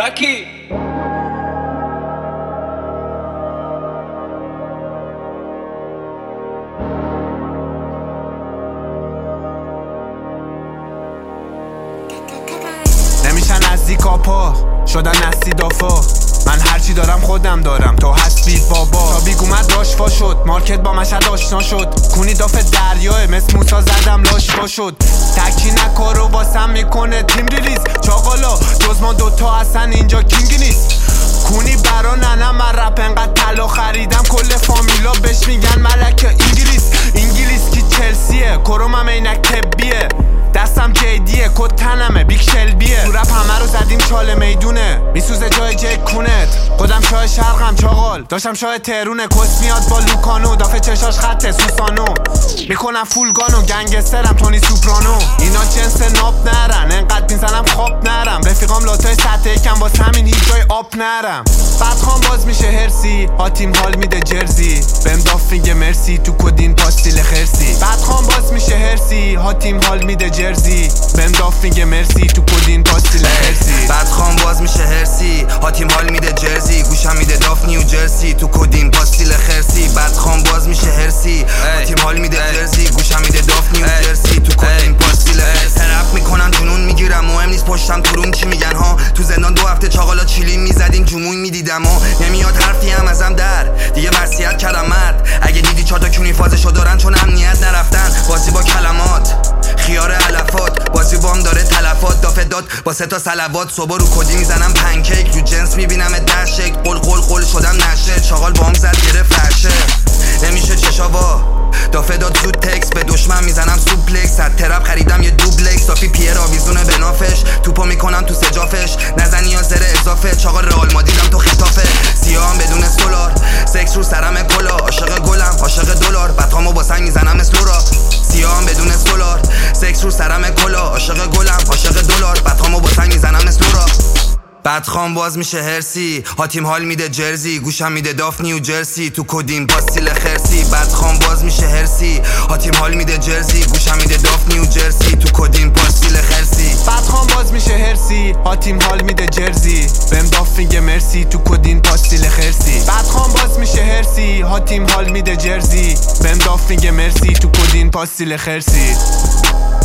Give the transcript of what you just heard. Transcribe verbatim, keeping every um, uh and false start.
راکی نمیشن نزدیکا پا شدن نستی دافا. من هرچی دارم خودم دارم تو هستی بابا. تا بیگ اومد راشفا شد مارکت با مشهد آشنا شد. کونی داف دریاه مثل موسا زدم لاشفا شد. تکی نکارو واسم میکنه تیم ریلیز. چاقالا جز ما دوتا اصلا اینجا کینگی نیست. کونی برا ننم من رپ انقدر طلا خریدم کل فامیلا بهش میگن ملک انگلیس. انگلیس کی چلسیه کرومم اینک طبیه. دستم جیدیه کد تنمه بیگ شلبیه. تو رپ همه رو زدیم چاله میدونه میسوزه جای جک کونت. خودم شاه شرقم چاقال داشتم شاه تهرونه. کس میاد با لوکانو دافه چشاش خطه سوسانو. میکنم فولگانو گنگسترم تونی سوپرانو. اینا جنس ناب نرن انقدر میزنم خواب نرم. رفیقام لاتای سطح یکم باز همین هیچ جای آب نرم. بعد خام باز میشه هرسی ها تیم حال میده جرزی. بهم داف میگه مرسی تو کدین پاستیل خرسی. بعد خام باز میشه هرسی ها تیم حال میده جرزی. بهم داف میگه مرسی تو کدین پاستیل خرسی. بعد خام باز میشه هرسی ها تیم حال میده جرزی. گوشم میده داف نیو جرسی تو کدین پاستیل خرسی. بعد خام باز میشه هرسی ها تیم حال میده جرزی. گوشم میده داف نیو جرسی تو کدین پاستیل خرسی. رپ میکنن جنون میگیرم مهم نیست پشتم تو روم چی میگن ها. تو زندان دو هفته چاقالا چیلی میزدیم جموع میدیدم ها. نمیاد حرفی هم ازم در دیگه وصیت کردم مرد. اگه دیدی چهار تا کونی فازشو دارن چون امنیت نرفتن. بازی با کلمات خیار علفات بازی وام داره تلفات. دافه داد با سه تا صلوات صبح رو کدی میزنم پنکیک. رو جنس میبینم دشک قل قل قل شدم نشه. چاقال بام زد گرفت فرشه نمیشه چشاوا. دافه داد زود تکس به دشمن میزنم سوپلکس. از ترپ خریدم یه دوبلکس. صافی پیر آویزونه به نافش توپو میکنم تو سجافش. نزنی یا زره اضافه. چاقال رئال ما دیدم تو خطافه. سیاهم بدون سولار سکس رو سرم کلا. عاشق گلم عاشق دلار بطامو با سنگ میزنم اسلورا. سیاهم بدون سولار سکس رو سرم کلا. عاشق گلم عاشق دلار بطامو با سنگ میزنم اسلورا. بعد خام باز میشه هرسی ها تیم حال میده جرزی. گوشم میده داف نیو جرسی تو کدین پاستیل خرسی. بعد خام باز میشه هرسی ها تیم حال میده جرزی. گوشم میده داف نیو جرسی تو کدین پاستیل خرسی. بعد خام باز میشه هرسی ها تیم حال میده جرزی. بهم داف میگه مرسی تو کدین پاستیل خرسی. بعد خام باز میشه هرسی ها تیم حال میده جرزی. بهم داف میگه مرسی تو کدین پاستیل خرسی.